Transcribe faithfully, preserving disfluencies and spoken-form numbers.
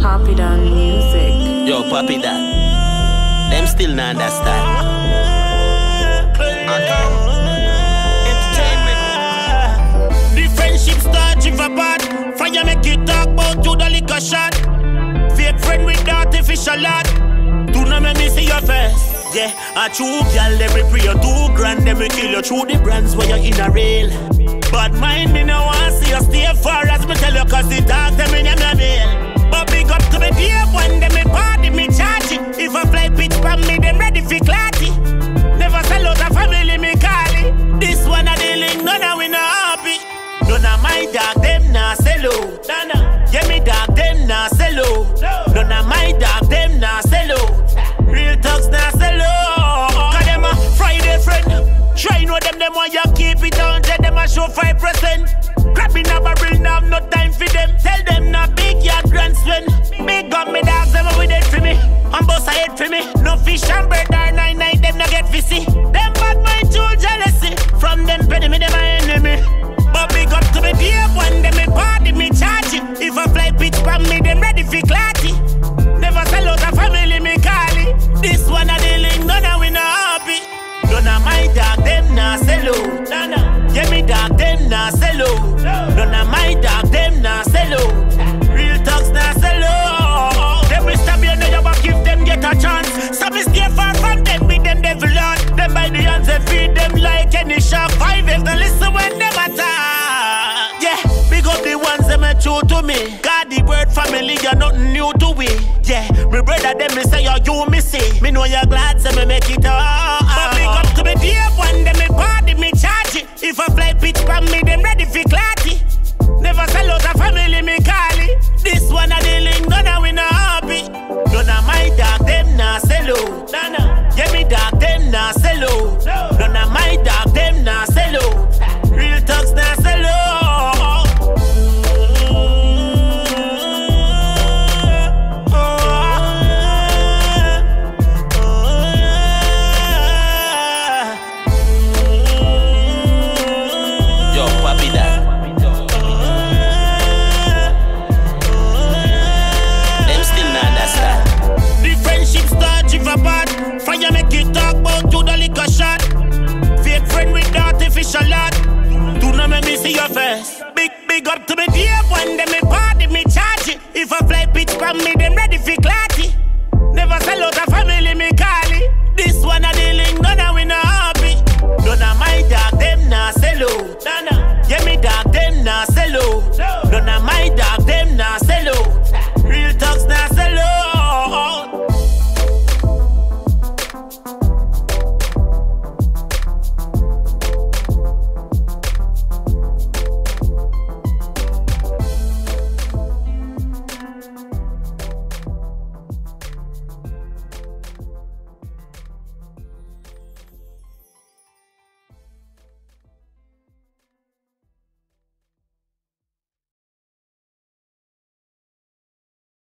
Poppy Don music. Yo, Poppy Don. Them still not understand. Entertainment. The friendship start drift apart. Fire make you talk about to the liquor shot. Fake friend with the artificial lot. Do not make me see your face. Yeah, a true girl, them we pray you two grand. Them we kill you through the brands where you're in a rail. But mind me no one see you stay far as me tell you. Cause the dog them in your mail. But big up to me dear one, them me party, me charge it. If I fly pitch from me, them ready for clarity. Never sell out a family, me call it. This one a dealing, none of we no happy. None of my dog, them nah sell out. Yeah, me dog, them nah sell out. None of my dog, them nah sell out. Real talks nah sell out. Cause them a Friday friend. Try know them, them want you keep it on. Them a show five percent. Grabbing a barrel, now no time for them. Tell them not big yard grand spend. Big gun me dogs, them with it for me. And boss a head for me. No fish and bird or nine night, them not get fishy. Them bad mind too jealousy. From them penny me, them my enemy. But big up to me dear one, them me party, me charge it. If I fly pitch from me, them ready for clarity. Never sell out a family, me call it. This one a dealing, none of we no happy. None of my dog, them nah sell out. Yeah, me dog, them nah sell out. None of my dog, them nah sell out. Real talks nah sell out. Them will stab you in the back if them get a chance. So me stay far from them with them devil on. Them by the hands they feed them like any shark. Five if they listen when them attack. Yeah, big up the ones them are true to me. God the word family, you're nothing new to we. Yeah, me brother them me say you you me see. Me know you're glad so me make it all. But big up to me dear one, them me party, me charge it. If I fly pitch from me, them ready for clarity. Never sell out a family, me call it. This one a dealing, none of we no happy. None of my dog, them nah sell out. Yeah, me dog, them nah sell out. None of my dog, them nah sell out. Real talks nah sell out. Fire make you talk about to the liquor shot. Fake friend with the artificial lot. Do not make me see your face. Big, big up to me dear one, them me party, me charge it. If I fly pitch from me,